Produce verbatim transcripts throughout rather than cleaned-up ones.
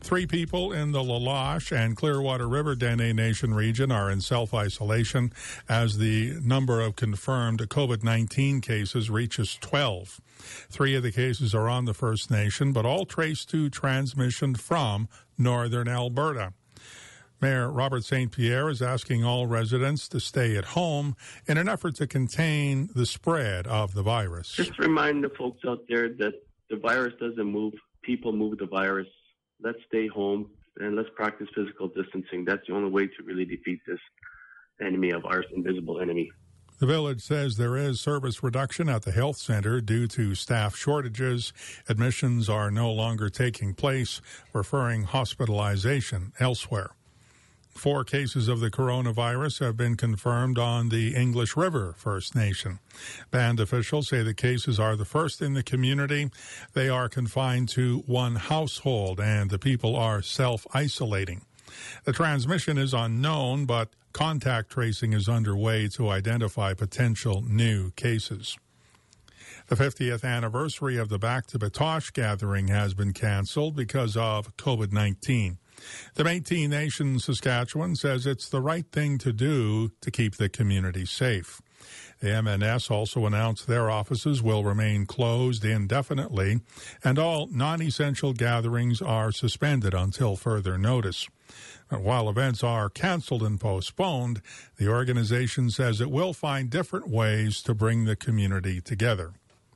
Three people in the La Loche and Clearwater River Dene Nation region are in self-isolation as the number of confirmed COVID nineteen cases reaches twelve. Three of the cases are on the First Nation, but all trace to transmission from northern Alberta. Mayor Robert Saint Pierre is asking all residents to stay at home in an effort to contain the spread of the virus. Just remind the folks out there that the virus doesn't move. People move the virus. Let's stay home and let's practice physical distancing. That's the only way to really defeat this enemy of ours, invisible enemy. The village says there is service reduction at the health center due to staff shortages. Admissions are no longer taking place, referring hospitalization elsewhere. Four cases of the coronavirus have been confirmed on the English River First Nation. Band officials say the cases are the first in the community. They are confined to one household and the people are self-isolating. The transmission is unknown, but contact tracing is underway to identify potential new cases. The fiftieth anniversary of the Back to Batoche gathering has been canceled because of COVID nineteen. The Métis Nation Saskatchewan says it's the right thing to do to keep the community safe. The M N S also announced their offices will remain closed indefinitely, and all non-essential gatherings are suspended until further notice. And while events are canceled and postponed, the organization says it will find different ways to bring the community together.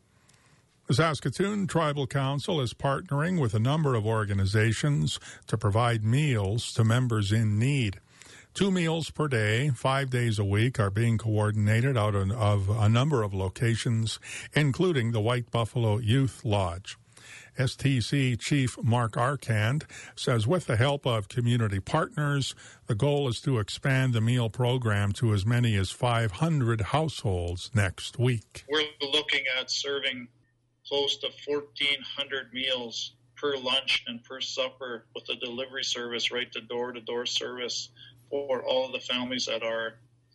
The Saskatoon Tribal Council is partnering with a number of organizations to provide meals to members in need. Two meals per day, five days a week, are being coordinated out of a number of locations, including the White Buffalo Youth Lodge. S T C Chief Mark Arcand says with the help of community partners, the goal is to expand the meal program to as many as five hundred households next week. We're looking at serving close to fourteen hundred meals per lunch and per supper with a delivery service, right to door-to-door service for all of the families that are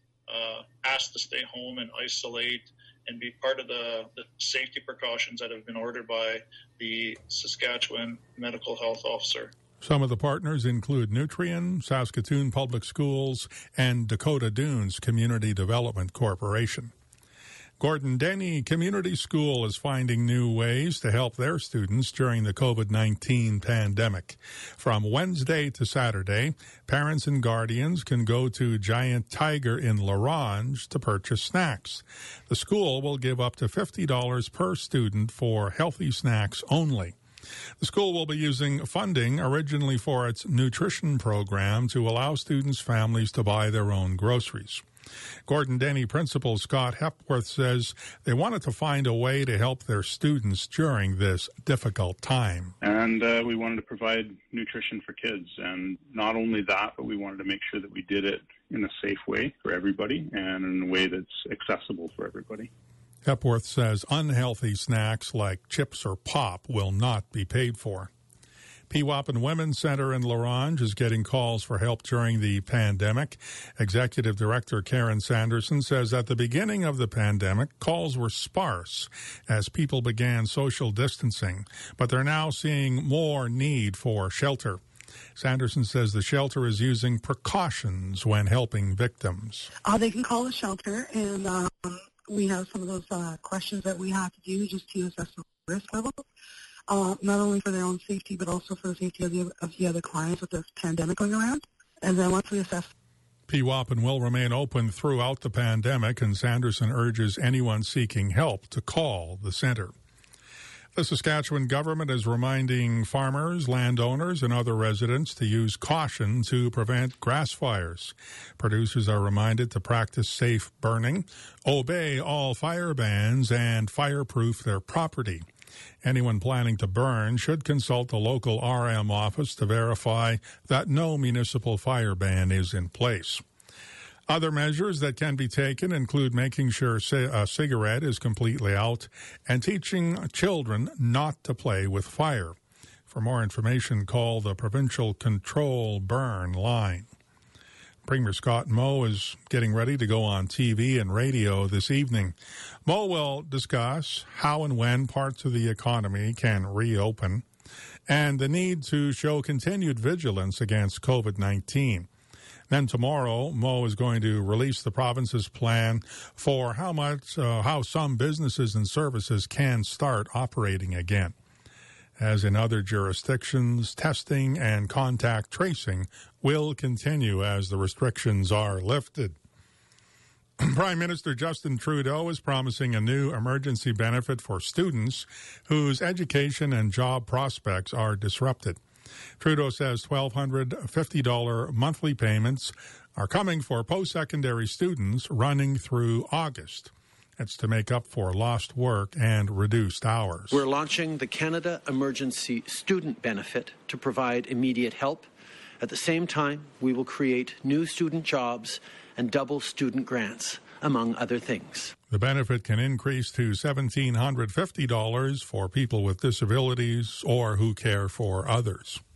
uh, asked to stay home and isolate and be part of the, the safety precautions that have been ordered by the Saskatchewan Medical Health Officer. Some of the partners include Nutrien, Saskatoon Public Schools, and Dakota Dunes Community Development Corporation. Gordon Denny Community School is finding new ways to help their students during the COVID nineteen pandemic. From Wednesday to Saturday, parents and guardians can go to Giant Tiger in Larange to purchase snacks. The school will give up to fifty dollars per student for healthy snacks only. The school will be using funding originally for its nutrition program to allow students' families to buy their own groceries. Gordon Denny principal Scott Hepworth says they wanted to find a way to help their students during this difficult time. And uh, we wanted to provide nutrition for kids. And not only that, but we wanted to make sure that we did it in a safe way for everybody and in a way that's accessible for everybody. Hepworth says unhealthy snacks like chips or pop will not be paid for. Peawapen Women's Center in Larange is getting calls for help during the pandemic. Executive Director Karen Sanderson says at the beginning of the pandemic, calls were sparse as people began social distancing, but they're now seeing more need for shelter. Sanderson says the shelter is using precautions when helping victims. Uh, they can call the shelter, and um, we have some of those uh, questions that we have to do just to assess the risk level. Uh, not only for their own safety, but also for the safety of the, of the other clients with this pandemic going around. And then once we assess... Peawapen will remain open throughout the pandemic, and Sanderson urges anyone seeking help to call the center. The Saskatchewan government is reminding farmers, landowners, and other residents to use caution to prevent grass fires. Producers are reminded to practice safe burning, obey all fire bans, and fireproof their property. Anyone planning to burn should consult the local R M office to verify that no municipal fire ban is in place. Other measures that can be taken include making sure a cigarette is completely out and teaching children not to play with fire. For more information, call the Provincial Control Burn line. Premier Scott Moe is getting ready to go on T V and radio this evening. Moe will discuss how and when parts of the economy can reopen. and the need to show continued vigilance against COVID nineteen. Then tomorrow, Mo is going to release the province's plan for how much, uh, how some businesses and services can start operating again. As in other jurisdictions, testing and contact tracing will continue as the restrictions are lifted. Prime Minister Justin Trudeau is promising a new emergency benefit for students whose education and job prospects are disrupted. Trudeau says one thousand two hundred fifty dollars monthly payments are coming for post-secondary students running through August. It's to make up for lost work and reduced hours. We're launching the Canada Emergency Student Benefit to provide immediate help. At the same time, we will create new student jobs and double student grants, among other things. The benefit can increase to one thousand seven hundred fifty dollars for people with disabilities or who care for others.